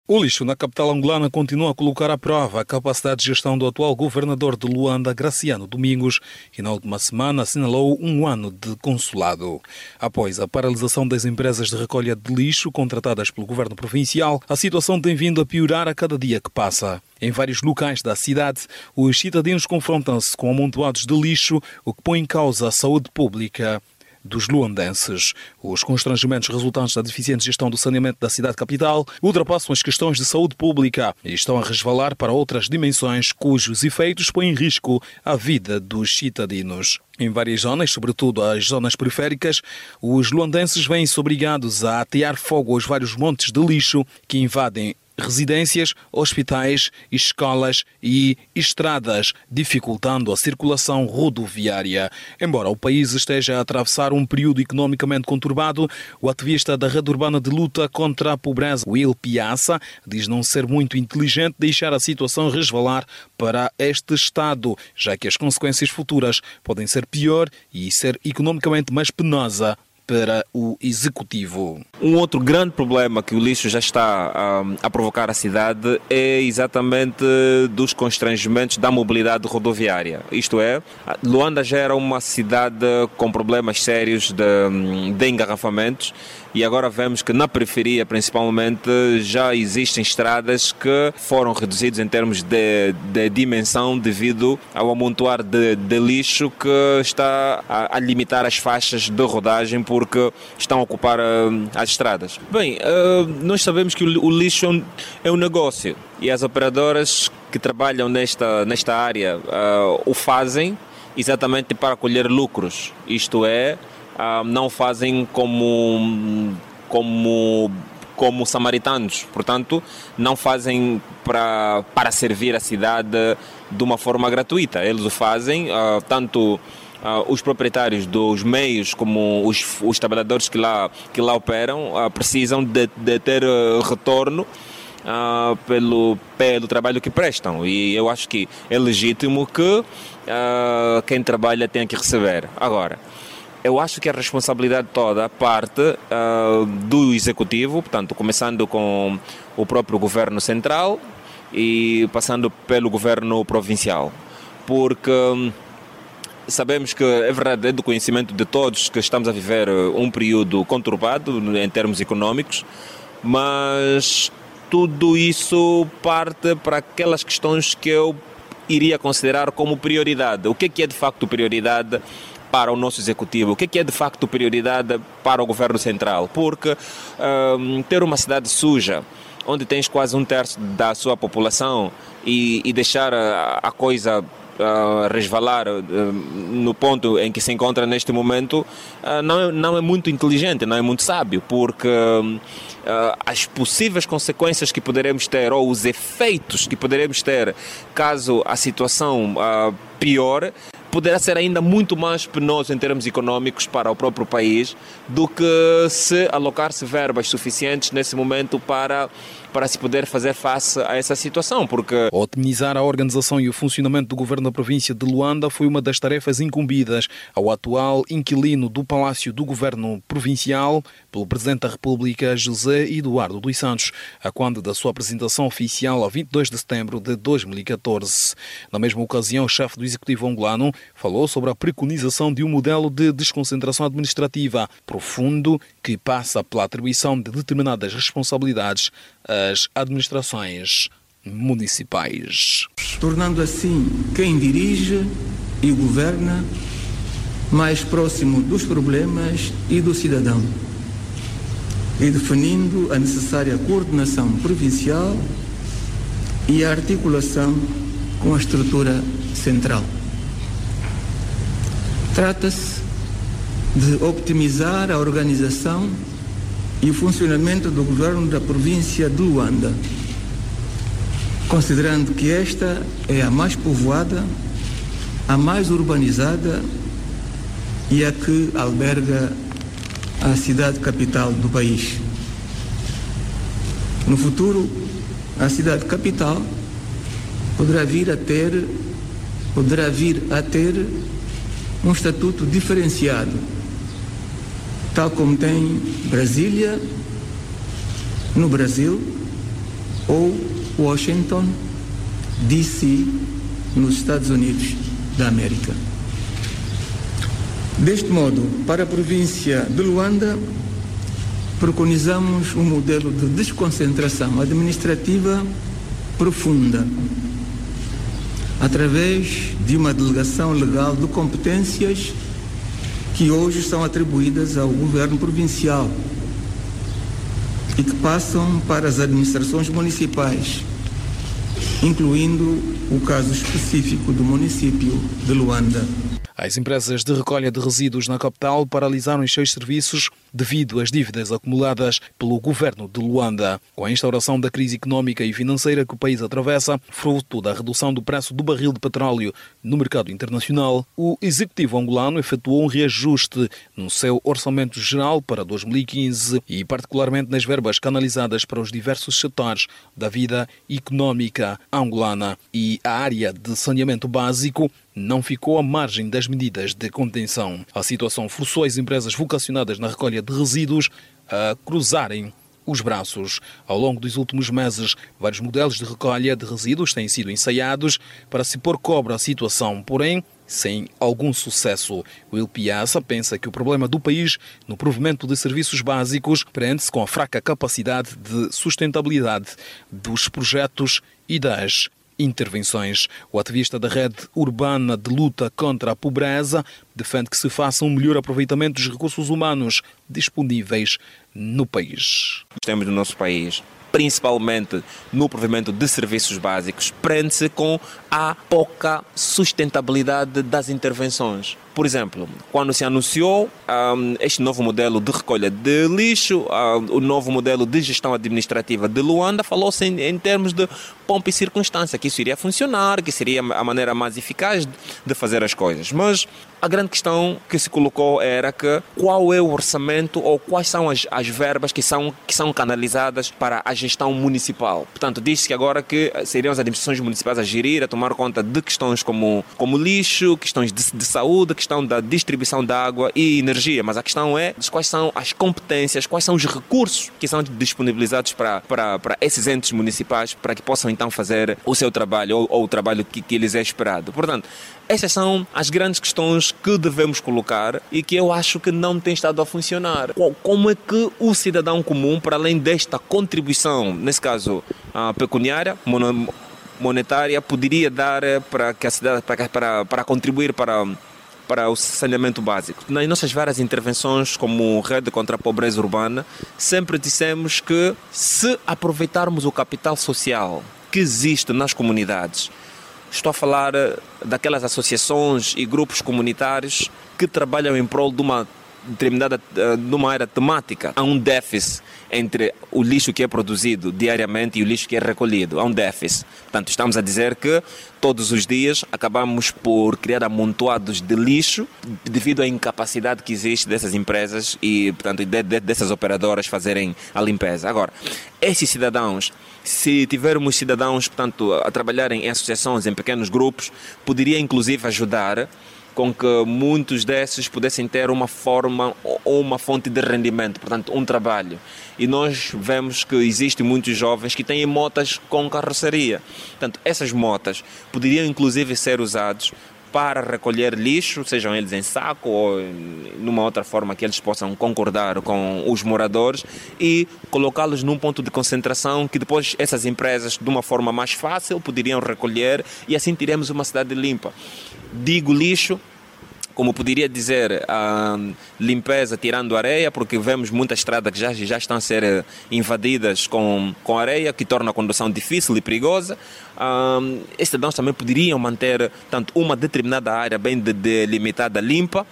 O lixo na capital angolana continua a colocar à prova a capacidade de gestão do atual governador de Luanda, Graciano Domingos, que na última semana assinalou um ano de consulado. Após a paralisação das empresas de recolha de lixo contratadas pelo governo provincial, a situação tem vindo a piorar a cada dia que passa. Em vários locais da cidade, os cidadãos confrontam-se com amontoados de lixo, o que põe em causa a saúde pública dos luandenses. Os constrangimentos resultantes da deficiente gestão do saneamento da cidade capital ultrapassam as questões de saúde pública e estão a resvalar para outras dimensões cujos efeitos põem em risco a vida dos cidadãos. Em várias zonas, sobretudo as zonas periféricas, os luandenses vêm-se obrigados a atear fogo aos vários montes de lixo que invadem residências, hospitais, escolas e estradas, dificultando a circulação rodoviária. Embora o país esteja a atravessar um período economicamente conturbado, o ativista da Rede Urbana de Luta contra a Pobreza, Will Piazza, diz não ser muito inteligente deixar a situação resvalar para este estado, já que as consequências futuras podem ser pior e ser economicamente mais penosa para o executivo. Um outro grande problema que o lixo já está a provocar à cidade é exatamente dos constrangimentos da mobilidade rodoviária. Isto é, Luanda já era uma cidade com problemas sérios de engarrafamentos e agora vemos que na periferia, principalmente, já existem estradas que foram reduzidas em termos de dimensão devido ao amontoar de lixo que está a limitar as faixas de rodagem porque estão a ocupar as estradas. Bem, nós sabemos que o lixo é um negócio e as operadoras que trabalham nesta área o fazem exatamente para colher lucros, isto é, não fazem como samaritanos, portanto, não fazem para servir a cidade de uma forma gratuita. Eles o fazem, tanto os proprietários dos meios como os trabalhadores que lá operam precisam de ter retorno pelo trabalho que prestam, e eu acho que é legítimo que quem trabalha tenha que receber. Agora, eu acho que a responsabilidade toda parte do Executivo, portanto, começando com o próprio Governo Central e passando pelo Governo Provincial, porque sabemos que, é verdade, é do conhecimento de todos que estamos a viver um período conturbado em termos econômicos, mas tudo isso parte para aquelas questões que eu iria considerar como prioridade. O que é de facto prioridade para o nosso Executivo? O que é de facto prioridade para o Governo Central? Porque ter uma cidade suja, onde tens quase 1/3 da sua população e deixar a coisa resvalar no ponto em que se encontra neste momento, não é muito inteligente, não é muito sábio, porque as possíveis consequências que poderemos ter ou os efeitos que poderemos ter caso a situação piore poderá ser ainda muito mais penoso em termos econômicos para o próprio país do que se alocar-se verbas suficientes nesse momento para se poder fazer face a essa situação, porque otimizar a organização e o funcionamento do governo da província de Luanda foi uma das tarefas incumbidas ao atual inquilino do Palácio do Governo Provincial pelo Presidente da República, José Eduardo dos Santos, a quando da sua apresentação oficial a 22 de setembro de 2014. Na mesma ocasião, o chefe do Executivo angolano falou sobre a preconização de um modelo de desconcentração administrativa profundo que passa pela atribuição de determinadas responsabilidades às administrações municipais, tornando assim quem dirige e governa mais próximo dos problemas e do cidadão, e definindo a necessária coordenação provincial e a articulação com a estrutura central. Trata-se de optimizar a organização e o funcionamento do governo da província de Luanda, considerando que esta é a mais povoada, a mais urbanizada e a que alberga a cidade capital do país. No futuro, a cidade capital poderá vir a ter um estatuto diferenciado, tal como tem Brasília no Brasil ou Washington, D.C., nos Estados Unidos da América. Deste modo, para a província de Luanda, preconizamos um modelo de desconcentração administrativa profunda, através de uma delegação legal de competências que hoje são atribuídas ao governo provincial e que passam para as administrações municipais, incluindo o caso específico do município de Luanda. As empresas de recolha de resíduos na capital paralisaram os seus serviços devido às dívidas acumuladas pelo governo de Luanda. Com a instauração da crise económica e financeira que o país atravessa, fruto da redução do preço do barril de petróleo no mercado internacional, o executivo angolano efetuou um reajuste no seu orçamento geral para 2015 e particularmente nas verbas canalizadas para os diversos setores da vida económica angolana. E a área de saneamento básico não ficou à margem das medidas de contenção. A situação forçou as empresas vocacionadas na recolha de resíduos a cruzarem os braços. Ao longo dos últimos meses, vários modelos de recolha de resíduos têm sido ensaiados para se pôr cobre à situação, porém, sem algum sucesso. Will Piazza pensa que o problema do país no provimento de serviços básicos prende-se com a fraca capacidade de sustentabilidade dos projetos e das intervenções. O ativista da Rede Urbana de Luta contra a Pobreza defende que se faça um melhor aproveitamento dos recursos humanos disponíveis no país. Temos no nosso país, principalmente no provimento de serviços básicos, prende-se com a pouca sustentabilidade das intervenções. Por exemplo, quando se anunciou este novo modelo de recolha de lixo, o novo modelo de gestão administrativa de Luanda, falou-se em termos de pompa e circunstância, que isso iria funcionar, que seria a maneira mais eficaz de fazer as coisas. Mas a grande questão que se colocou era que qual é o orçamento ou quais são as verbas que são canalizadas para a gestão municipal. Portanto, diz-se que agora que seriam as administrações municipais a gerir, a tomar conta de questões como lixo, questões de saúde, questão da distribuição de água e energia. Mas a questão é quais são as competências, quais são os recursos que são disponibilizados para esses entes municipais para que possam então fazer o seu trabalho ou o trabalho que lhes é esperado. Portanto, essas são as grandes questões que devemos colocar e que eu acho que não tem estado a funcionar. Como é que o cidadão comum, para além desta contribuição, nesse caso pecuniária, monetária, poderia dar para que a cidade, para contribuir para o saneamento básico? Nas nossas várias intervenções como Rede contra a Pobreza Urbana, sempre dissemos que se aproveitarmos o capital social que existe nas comunidades, estou a falar daquelas associações e grupos comunitários que trabalham em prol de uma determinada numa área temática. Há um déficit entre o lixo que é produzido diariamente e o lixo que é recolhido. Há um déficit. Portanto, estamos a dizer que todos os dias acabamos por criar amontoados de lixo devido à incapacidade que existe dessas empresas e, portanto, dessas operadoras fazerem a limpeza. Agora, esses cidadãos, se tivermos cidadãos, portanto, a trabalharem em associações, em pequenos grupos, poderia inclusive ajudar com que muitos desses pudessem ter uma forma ou uma fonte de rendimento, portanto, um trabalho. E nós vemos que existem muitos jovens que têm motas com carroceria. Portanto, essas motas poderiam inclusive ser usadas para recolher lixo, sejam eles em saco ou numa outra forma que eles possam concordar com os moradores e colocá-los num ponto de concentração que depois essas empresas, de uma forma mais fácil, poderiam recolher e assim teremos uma cidade limpa. Digo lixo, como poderia dizer, a limpeza tirando areia, porque vemos muitas estradas que já estão a ser invadidas com areia, que torna a condução difícil e perigosa. Esses cidadãos também poderiam manter tanto uma determinada área bem delimitada limpa,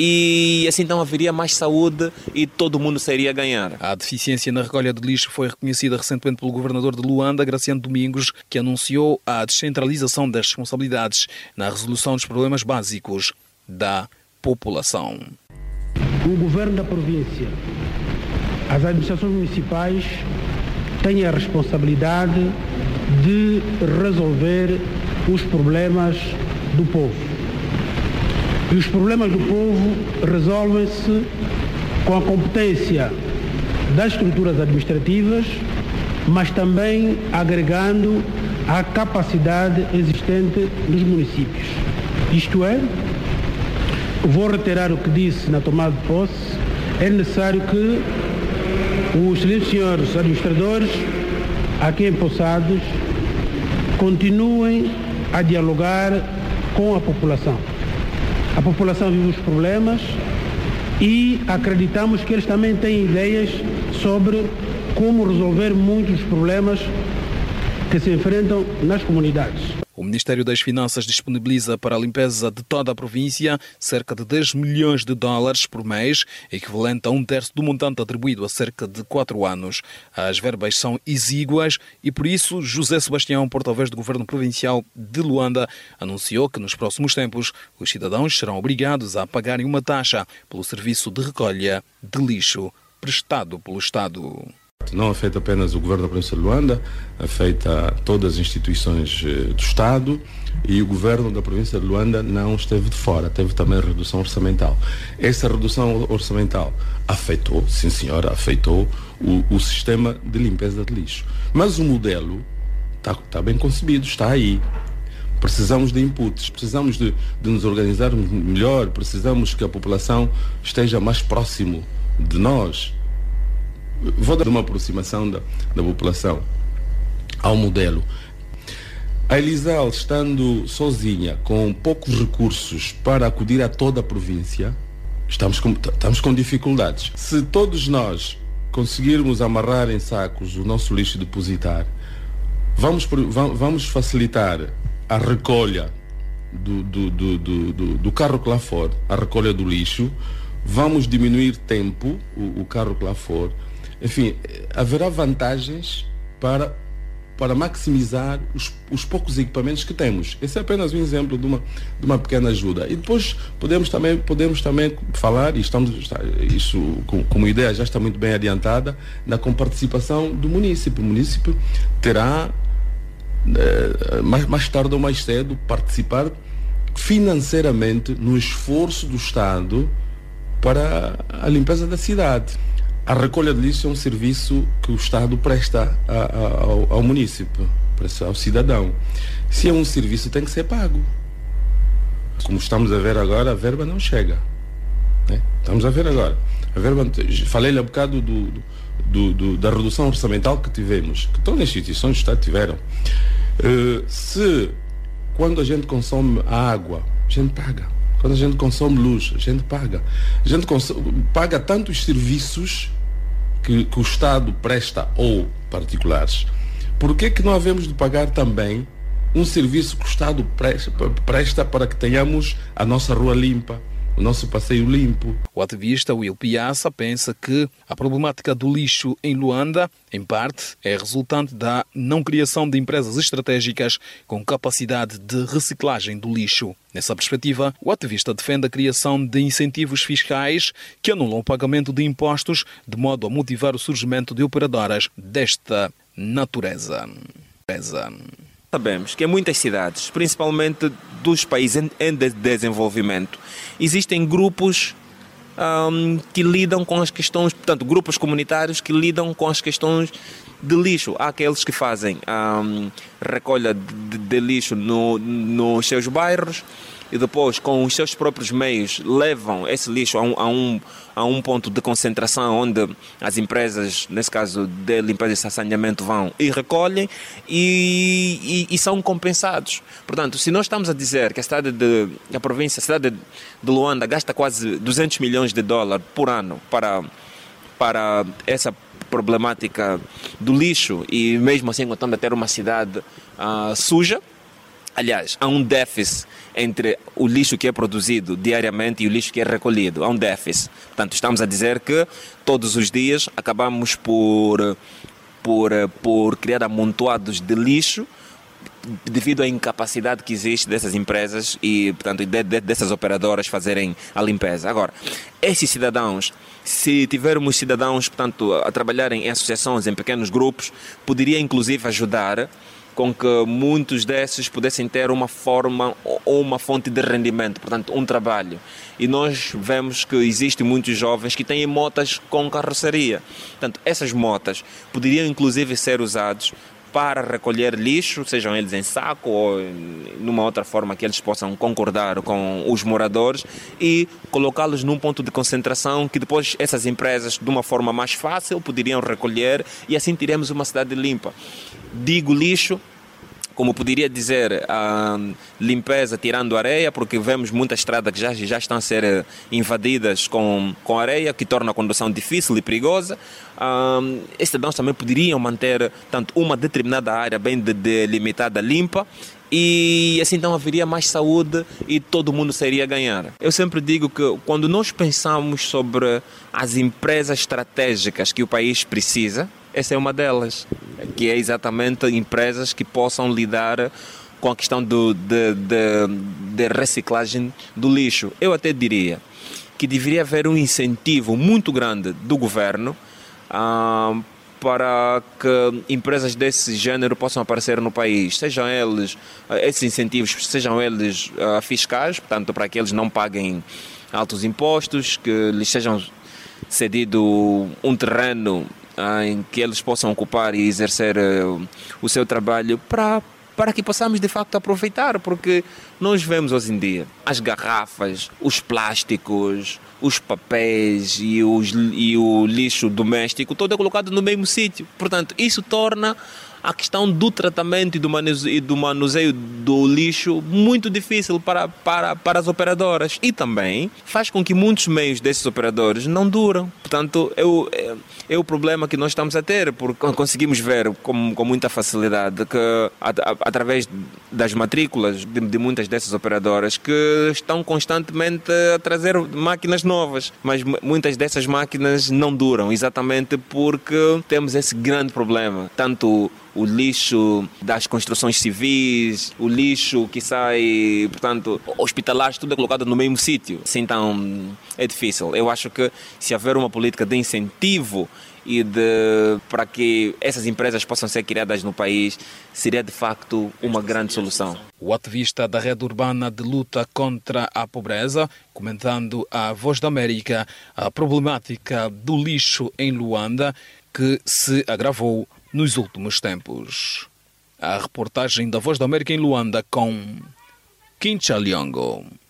e assim então haveria mais saúde e todo mundo sairia a ganhar. A deficiência na recolha de lixo foi reconhecida recentemente pelo governador de Luanda, Graciano Domingos, que anunciou a descentralização das responsabilidades na resolução dos problemas básicos da população. O governo da província, as administrações municipais têm a responsabilidade de resolver os problemas do povo. E os problemas do povo resolvem-se com a competência das estruturas administrativas mas também agregando à capacidade existente nos municípios. Isto é, vou reiterar o que disse na tomada de posse, é necessário que os senhores administradores aqui empossados continuem a dialogar com a população. A população vive os problemas e acreditamos que eles também têm ideias sobre como resolver muitos dos problemas que se enfrentam nas comunidades. O Ministério das Finanças disponibiliza para a limpeza de toda a província cerca de 10 milhões de dólares por mês, equivalente a 1/3 do montante atribuído a cerca de 4 anos. As verbas são exíguas e, por isso, José Sebastião, porta-voz do Governo Provincial de Luanda, anunciou que nos próximos tempos os cidadãos serão obrigados a pagarem uma taxa pelo serviço de recolha de lixo prestado pelo Estado. Não afeta apenas o Governo da Província de Luanda, afeta todas as instituições do Estado, e o Governo da Província de Luanda não esteve de fora, teve também redução orçamental. Essa redução orçamental afetou, sim senhora, afetou o sistema de limpeza de lixo. Mas o modelo está bem concebido, está aí. Precisamos de inputs, precisamos de nos organizarmos melhor, precisamos que a população esteja mais próximo de nós. Vou dar uma aproximação da população ao modelo. A Elisal, estando sozinha, com poucos recursos para acudir a toda a província, estamos com dificuldades. Se todos nós conseguirmos amarrar em sacos o nosso lixo e depositar, vamos facilitar a recolha do carro que lá for, a recolha do lixo, vamos diminuir tempo, o carro que lá for. Enfim, haverá vantagens para maximizar os poucos equipamentos que temos. Esse é apenas um exemplo de uma pequena ajuda. E depois podemos também falar, e isso como ideia já está muito bem adiantada, na comparticipação do município. O município terá, mais tarde ou mais cedo, participar financeiramente no esforço do Estado para a limpeza da cidade. A recolha de lixo é um serviço que o Estado presta ao município, presta ao cidadão. Se é um serviço, tem que ser pago. Como estamos a ver agora, a verba não chega. Né? Estamos a ver agora. A verba, falei-lhe há bocado da redução orçamental que tivemos, que todas as instituições do Estado tiveram. Se quando a gente consome a água, a gente paga. Quando a gente consome luz, a gente paga. A gente paga tantos serviços que o Estado presta ou particulares. Por que não havemos de pagar também um serviço que o Estado presta para que tenhamos a nossa rua limpa, o nosso passeio limpo? O ativista Will Piazza pensa que a problemática do lixo em Luanda, em parte, é resultante da não criação de empresas estratégicas com capacidade de reciclagem do lixo. Nessa perspectiva, o ativista defende a criação de incentivos fiscais que anulam o pagamento de impostos, de modo a motivar o surgimento de operadoras desta natureza. Sabemos que em muitas cidades, principalmente dos países em desenvolvimento, existem grupos que lidam com as questões, portanto, grupos comunitários que lidam com as questões de lixo. Há aqueles que fazem recolha de lixo nos seus bairros e depois, com os seus próprios meios, levam esse lixo a um ponto de concentração onde as empresas, nesse caso de limpeza e saneamento, vão e recolhem e são compensados. Portanto, se nós estamos a dizer que a cidade de Luanda gasta quase 200 milhões de dólares por ano para essa problemática do lixo e mesmo assim contando a ter uma cidade suja, aliás, há um déficit entre o lixo que é produzido diariamente e o lixo que é recolhido. Há um déficit. Portanto, estamos a dizer que todos os dias acabamos por criar amontoados de lixo devido à incapacidade que existe dessas empresas e, portanto, dessas operadoras fazerem a limpeza. Agora, esses cidadãos, se tivermos cidadãos, portanto, a trabalharem em associações, em pequenos grupos, poderia inclusive ajudar com que muitos desses pudessem ter uma forma ou uma fonte de rendimento, portanto, um trabalho. E nós vemos que existem muitos jovens que têm motas com carroceria. Portanto, essas motas poderiam inclusive ser usadas para recolher lixo, sejam eles em saco ou numa outra forma que eles possam concordar com os moradores, e colocá-los num ponto de concentração que depois essas empresas, de uma forma mais fácil, poderiam recolher, e assim teremos uma cidade limpa. Digo lixo, como poderia dizer, a limpeza tirando areia, porque vemos muitas estradas que já estão a ser invadidas com areia, que torna a condução difícil e perigosa. Estes cidadãos também poderiam manter tanto uma determinada área bem delimitada limpa, e assim então haveria mais saúde e todo mundo seria a ganhar. Eu sempre digo que quando nós pensamos sobre as empresas estratégicas que o país precisa, essa é uma delas, que é exatamente empresas que possam lidar com a questão de reciclagem do lixo. Eu até diria que deveria haver um incentivo muito grande do governo para que empresas desse género possam aparecer no país, sejam eles, esses incentivos sejam eles fiscais, portanto para que eles não paguem altos impostos, que lhes sejam cedido um terreno em que eles possam ocupar e exercer o seu trabalho para que possamos de facto aproveitar, porque nós vemos hoje em dia as garrafas, os plásticos, os papéis e o lixo doméstico, todo é colocado no mesmo sítio. Portanto, isso torna a questão do tratamento e do manuseio do lixo muito difícil para as operadoras, e também faz com que muitos meios desses operadores não duram. Portanto, é o problema que nós estamos a ter, porque conseguimos ver com muita facilidade que através das matrículas de muitas dessas operadoras que estão constantemente a trazer máquinas novas, mas muitas dessas máquinas não duram, exatamente porque temos esse grande problema, tanto o lixo das construções civis, o lixo que sai, portanto, hospitalares, tudo é colocado no mesmo sítio. Assim, então, é difícil. Eu acho que se haver uma política de incentivo e para que essas empresas possam ser criadas no país, seria de facto uma grande solução. O ativista da Rede Urbana de Luta contra a Pobreza, comentando à Voz da América a problemática do lixo em Luanda, que se agravou nos últimos tempos. A reportagem da Voz da América em Luanda com Kincha Liongo.